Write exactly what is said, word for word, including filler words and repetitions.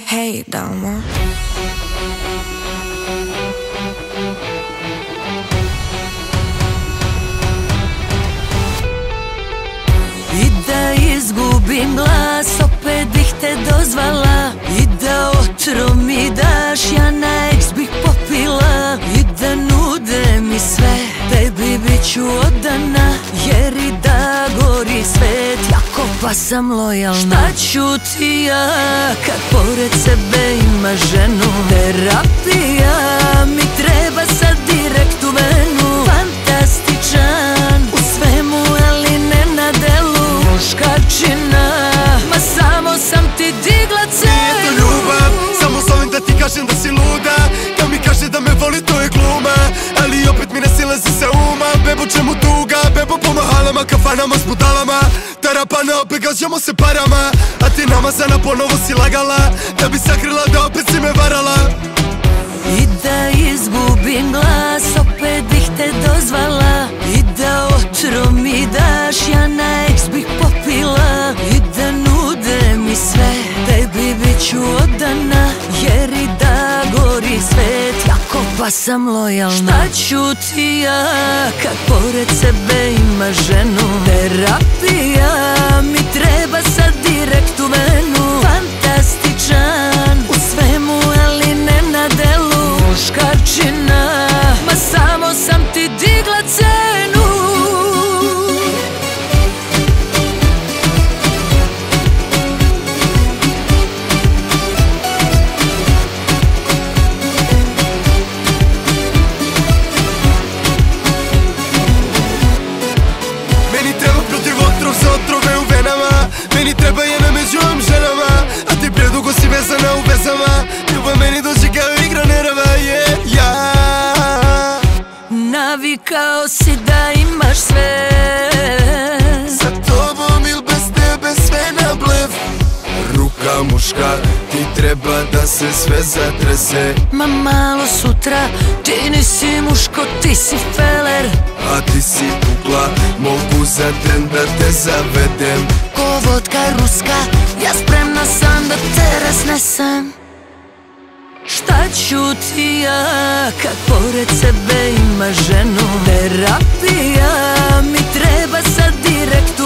Hej Dalmo. I da izgubim glas, opet bih te dozvala. I da otrov mi daš, ja na eks bih popila. I da nude mi sve, tebi bit ću odana. Jer i da gori svet, jako pa sam lojalna. Šta ću ti ja, kad pored sebe ima ženu? Terapija mi treba sad direkt u venu. Fantastičan u svemu, ali ne na delu. Muškačina, ma samo sam ti digla cenu. Nije to ljubav, samo zovem da ti kažem da si luda. Kad mi kaže da me voli, to je gluma, ali opet mi ne silazi sa uma. Bebo čemu tuga, bebo po mahalama, kafanama s budalama. Tarapana, opet gađamo se parama, a ti namazana ponovo si lagala, da bi sakrila da opet si me varala. I da izgubim glas, opet bih te dozvala. I da otrov mi daš, ja na eks bih popila. I da nude mi sve, tebi bit ću odana. Jer i da gori svet, jako pa sam lojalna. Šta ću ti ja, kad pored sebe ima ženu? Terapija mi treba sad direkt u venu. Fantastičan u svemu, ali ne na delu. Muškačina, ma samo sam ti digla cenu. Meni treba protiv otrov za otrove u venama. Meni treba jedna među ovim ženama, a ti predugo si vezana u vezama. Ljubav meni dođe kao igra nerava, yeah, ja. Navikao si da imaš sve, Sa tobom il bez tebe sve na blef. Ruka muška, ti treba da se sve zatrese. ma malo sutra ti nisi muško, ti si feler. A ti si kukla, mogu za tren da te zavedem. Ko vodka ruska, ja spremna sam da te raznesem. Šta ću ti ja, kad pored sebe ima ženu? Terapija mi treba sad direkt